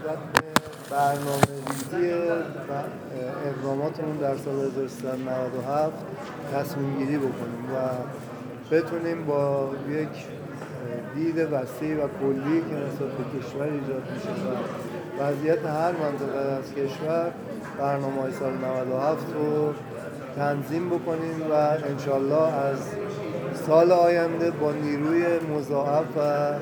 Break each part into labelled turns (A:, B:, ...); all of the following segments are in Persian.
A: برنامه‌ریزی اقداماتمون در سال 1397 تصمیم گیری بکنیم و بتونیم با یک دید وسیع و کلی که نسبت به کشور ایجاد میشه و وضعیت هر منطقه از کشور برنامه‌های سال 97 رو تنظیم بکنیم و انشالله از سال آینده با نیروی مضاعف و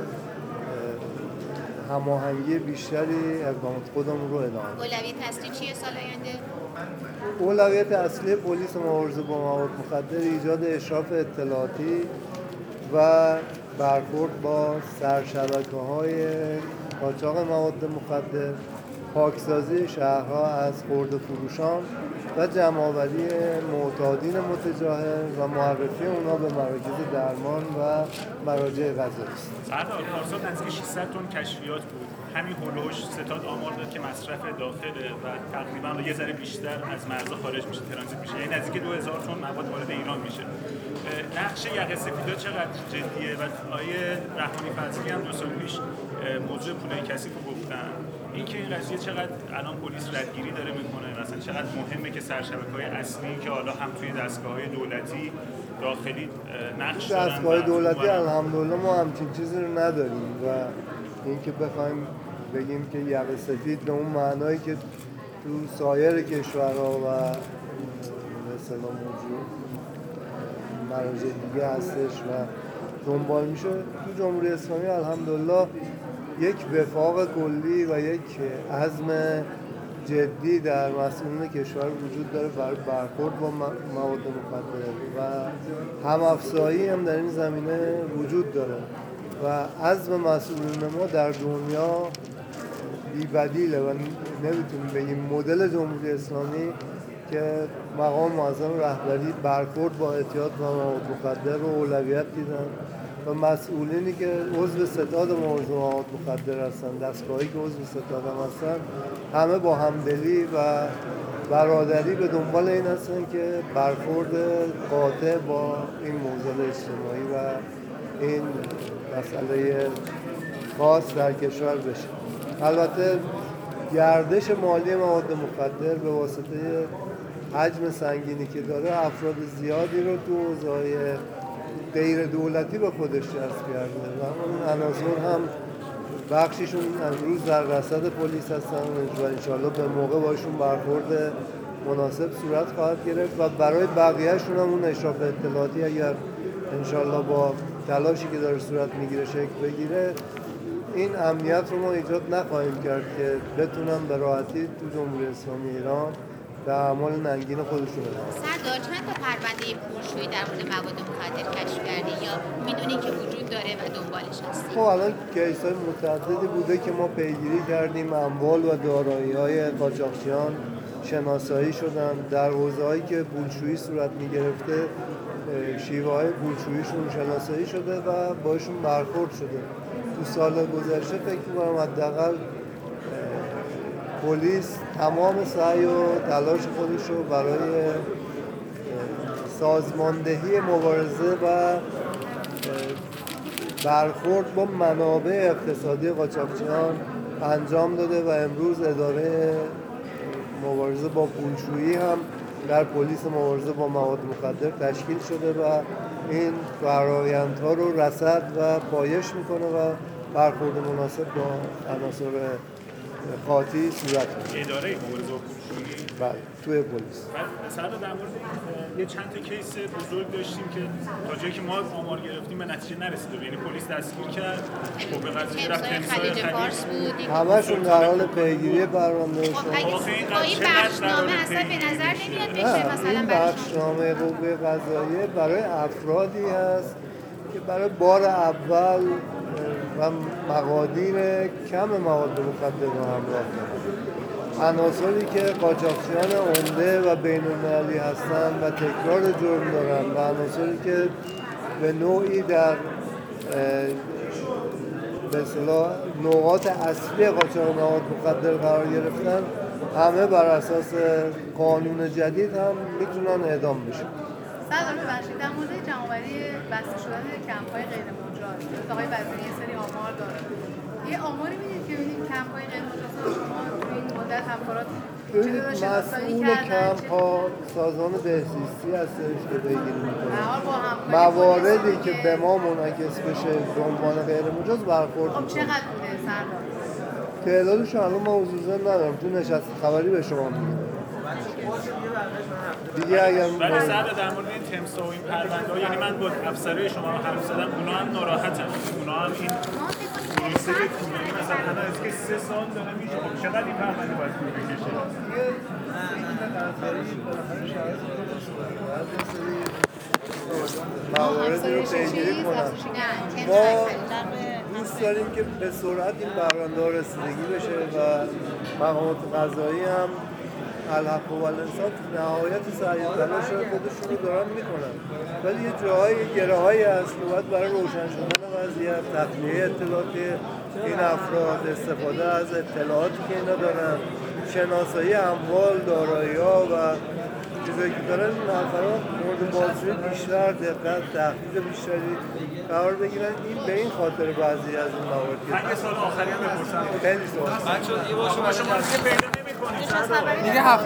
A: هماهنگی بیشتری اقدامات خودمون رو ادامه بدیم.
B: اولویت اصلی چیه سال آینده؟
A: اولویت اصلی پلیس مبارزه با مواد مخدر ایجاد اشراف اطلاعاتی و برخورد با سرشبکه‌های قاچاق مواد مخدر، پاکسازی شهرها از خرده فروشان و جمع‌آوری معتادین متجاهل و معرفی اونا به مراکز درمان و مراجع قضایی است.
C: سردار پارسال نزدیک 600 تن کشفیات بود. همین هولوش ستاد آمار داد که مصرف داخله و تقریبا یه ذره بیشتر از مرزها خارج میشه، ترانزیت میشه. یعنی نزدیک 2000 تن مواد وارد ایران میشه. نقش یقه سفیدا چقدر جدیه و آیه رحمانی فضلی هم 2 سال پیش موضوع پولای کثیف رو گفتن. اینکه این قضیه چقدر الان پلیس ردگیری داره میکنه، مثلا چقدر مهمه که سرشبکه‌های اصلی که حالا هم توی دستگاه‌های دولتی داخلی نقش دارن.
A: دستگاه دولتی الحمدلله ما همچین چیزی رو نداریم و اینکه بخوایم بگیم که یقه سفید به اون معنایی که تو سایر کشورها و مثلا موجود مراجع دیگه هستش و دنبال میشه، تو جمهوری اسلامی الحمدلله یک وفاق کلی و یک عزم جدی در مسئولین کشور وجود داره برای برخورد با مواد مخدر و هم‌افزایی هم در این زمینه وجود داره و عزم مسئولین ما در دنیا بی‌بدیله و نمیتونیم بگیم مدل جمهوری اسلامی که مقام معظم رهبری برخورد با اعتیاد و مواد مخدر رو اولویت دیدن و مسئولینی که عضو ستاد مبارزه با مواد مخدر هستن، دستگاهی که عضو ستاد هم هستن، همه با همدلی و برادری به دنبال این هستن که برخورد قاطع با این موضوع اجتماعی و این مسئله خاص در کشور بشه. البته گردش مالی مواد مخدر به واسطه حجم سنگینی که داره افراد زیادی رو تو حوزه‌های غیر دولتی به خودش جذب کرده و اون عناصر هم بخشیشون امروز در رصد پلیس هستن و انشالله به موقع باشون برخورد مناسب صورت خواهد گرفت و برای بقیهشون هم اون اشراف اطلاعاتی اگر انشالله با تلاشی که داره صورت میگیره شکل بگیره، این امنیت رو ما ایجاد نخواهیم کرد که بتونن به راحتی تو جمهوری اسلامی ایران به اعمال ننگین خودشون بدن.
B: سردار چند تا پرونده پرشویی در مورد مواد مخدر کشف کردی یا میدونی که وجود داره و دنبالش هستی؟
A: خب الان کیس‌های متعددی بوده که ما پیگیری کردیم، اموال و دارایی‌های قاچاقچیان شناسایی شدن، در حوزه‌هایی که پولشویی صورت می‌گرفته شیوه‌های پولشوییشون شناسایی شده و باشون برخورد شده. تو سال گذشته فکر می‌کنم حداقل پلیس تمام سعی و تلاش خودش رو برای سازماندهی مبارزه و برخورد با منابع اقتصادی قاچاقچیان انجام داده و امروز اداره مبارزه با پولشویی هم در پلیس مبارزه با مواد مخدر تشکیل شده و این فرآیندها رو رصد و پایش میکنه و برخورد مناسب با عناصر قاطی صورت میگیره.
C: اداره مبارزه با پولشویی
A: بله توی پلیس.
C: سردار در مورد یه چند تا کیس بزرگ داشتیم که تا جایی که ما آمار گرفتیم به نتیجه نرسید، یعنی پلیس دستگیر کرد، خب به قضیه رفت
B: خلیج فارس بود.
A: همشون در حال پیگیری پرونده شما.
B: خب اگه این بخشنامه اصلا به نظر نمیاد بشه مثلا
A: این بخشنامه قوه قضاییه برای افرادی هست که برای بار اول و مقادیر کم مواد مخدر رو همراه دارن، عناصری که قاچاقچیان عمده و بین‌المللی هستند و تکرار جرم دارن و عناصری که به نوعی در به اصطلاح نقاط اصلی قاچاق مواد مخدر قرار گرفتن، همه بر اساس قانون جدید هم میتونن اعدام بشن.
D: سردار ببخشید در مورد جمع‌آوری بسته شدن کمپ‌های غیر مجاز آقای وزیری یه سری آمار داره. یه آماری میدید که ببینید کمپ‌های غیر مجاز
A: ببینید
D: رو شناسایی
A: مسئول
D: کردن،
A: کمپ ها سازمان بهزیستی هستش که پیگیری میکنه.
D: حال با همکاری
A: مواردی
D: پلیس
A: که به ما منعکس بشه به عنوان غیر مجاز برخورد
D: خب
A: میکنه.
D: چقدر بوده سردار؟
A: تعدادش الان ما حضور ندارم، تو نشست خبری به شما میگم. دیگه اگر
C: ولی سر در مورد این تمسا و این پرونده ها، یعنی من با افسرهای شما رو حرف زدم، اونا هم ناراحتن، اونا هم این پروسه طولانی مثلا همه از که 3 سال داره میشه. خب چقدر این پرونده باید طول بکشه؟
A: مواردی رو پیگیری کنم. ما دوست داریم که به سرعت این پرونده ها رسیدگی بشه و مقامات قضایی هم الحق و الانصاف نهایت سعی و تلاش خودشون رو دارن میکنن، ولی یه جاهای گره‌هایی هست که باید برای روشن شدن وضعیت، تخلیه اطلاعات این افراد، استفاده از اطلاعاتی که اینا دارن، شناسایی اموال، دارایی‌ها و چیزایی که دارن، این افراد مورد بازجویی بیشتر دقت، تحقیق بیشتری قرار بگیرن. این به این خاطر بعضی از این موارد که
C: من یه سال آخری هم بپرسم.
A: خیلی سوال
C: شما دیگه پیدا نمی‌کنید.
E: دیگه